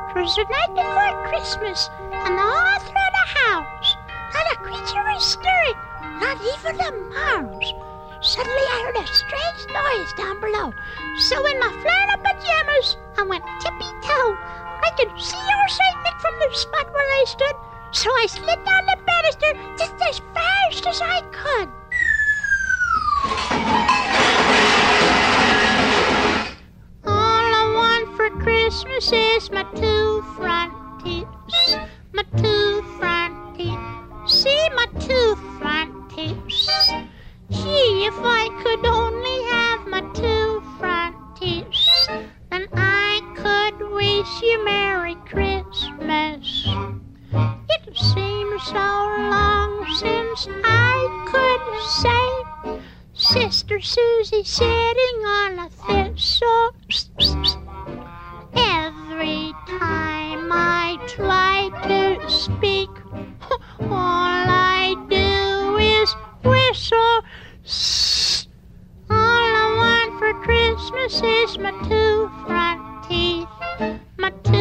'Twas the night before Christmas, and all through the house not a creature was stirring, not even a mouse. Suddenly I heard a strange noise down below, so in my flannel pajamas I went tippy-toe. I could see old St. Nick from the spot where I stood, so I slid down the banister just as fast as I could. All I want for Christmas is my two front teeth, my two front teeth. See my two front teeth. Gee, if I could only have my two front teeth, then I could wish you Merry Christmas. It seems so long since I could say Sister Susie sitting on a thistle. Every time I try to speak, all I do is whistle. All I want for Christmas is my two front teeth, my two